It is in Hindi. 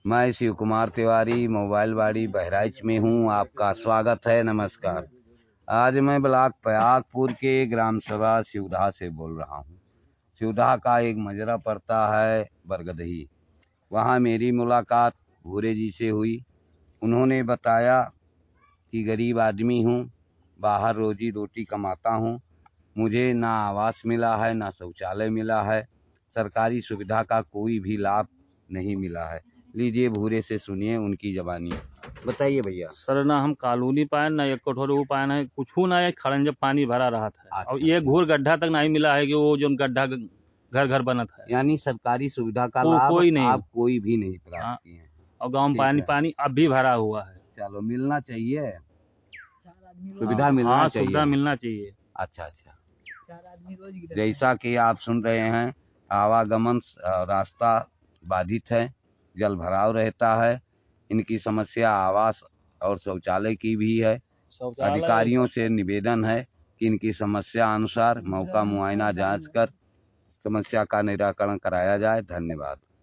मैं शिव कुमार तिवारी मोबाइल बाड़ी बहराइच में हूँ। आपका स्वागत है। नमस्कार। आज मैं ब्लॉक पयागपुर के ग्राम सभा शिवधा से बोल रहा हूँ। शिवधा का एक मजरा पड़ता है बरगदही। वहाँ मेरी मुलाकात भूरे जी से हुई। उन्होंने बताया कि गरीब आदमी हूँ, बाहर रोजी रोटी कमाता हूँ, मुझे ना आवास मिला है ना शौचालय मिला है, सरकारी सुविधा का कोई भी लाभ नहीं मिला है। लीजिए भूरे से सुनिए उनकी जबानी। बताइए भैया। सर ना हम कॉलोनी पाए ना एक कठोर पाए ना कुछ ना एक खड़न जब पानी भरा रहा था। अच्छा, और ये घूर गड्ढा तक नहीं मिला है कि वो जो गड्ढा घर घर बना था। यानी सरकारी सुविधा का लाभ कोई नहीं। आप कोई भी नहीं प्राप्त किए हैं। और गाँव में पानी पानी अब भी भरा हुआ है। चलो मिलना चाहिए, सुविधा मिलना हाँ, चाहिए। सुविधा मिलना चाहिए। अच्छा। जैसा कि आप सुन रहे हैं, आवागमन रास्ता बाधित है, जल भराव रहता है। इनकी समस्या आवास और शौचालय की भी है। अधिकारियों से निवेदन है कि इनकी समस्या अनुसार मौका मुआयना जांच कर समस्या का निराकरण कराया जाए। धन्यवाद।